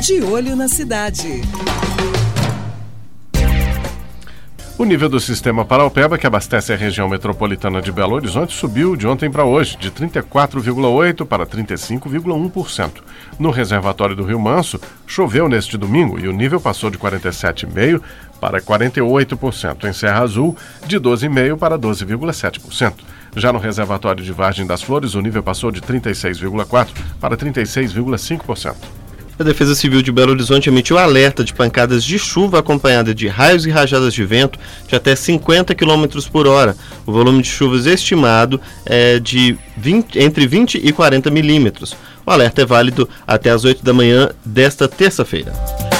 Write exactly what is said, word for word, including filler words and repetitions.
De Olho na Cidade. O nível do sistema Paraupeba, que abastece a região metropolitana de Belo Horizonte, subiu de ontem para hoje, de trinta e quatro vírgula oito por cento para trinta e cinco vírgula um por cento. No reservatório do Rio Manso, choveu neste domingo e o nível passou de quarenta e sete vírgula cinco por cento para quarenta e oito por cento. Em Serra Azul, de doze vírgula cinco por cento para doze vírgula sete por cento. Já no reservatório de Vargem das Flores, o nível passou de trinta e seis vírgula quatro por cento para trinta e seis vírgula cinco por cento. A Defesa Civil de Belo Horizonte emitiu alerta de pancadas de chuva acompanhada de raios e rajadas de vento de até cinquenta quilômetros por hora. O volume de chuvas estimado é de vinte, entre vinte e quarenta milímetros. O alerta é válido até às oito da manhã desta terça-feira.